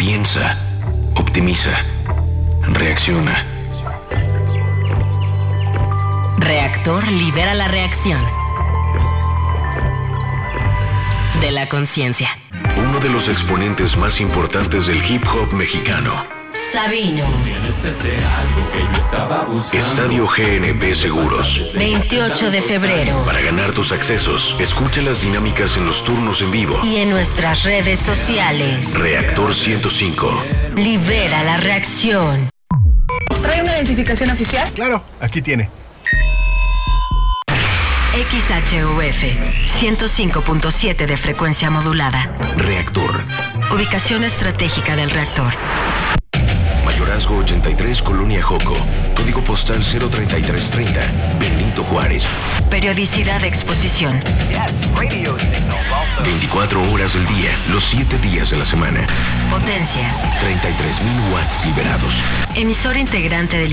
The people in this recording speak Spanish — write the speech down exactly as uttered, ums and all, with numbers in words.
Piensa, optimiza, reacciona. Reactor libera la reacción de la conciencia. Uno de los exponentes más importantes del hip hop mexicano. Sabino. Estadio G N P Seguros. veintiocho de febrero. Para ganar tus accesos, escucha las dinámicas en los turnos en vivo. Y en nuestras redes sociales. Reactor ciento cinco. Libera la reacción. ¿Trae una identificación oficial? Claro, aquí tiene. X H U F ciento cinco punto siete de frecuencia modulada. Reactor. Ubicación estratégica del reactor. Mayorazgo ochenta y tres, Colonia Joco. Código postal cero treinta y tres treinta. Benito Juárez. Periodicidad de exposición. veinticuatro horas del día, los siete días de la semana. Potencia. treinta y tres mil watts liberados. Emisor integrante del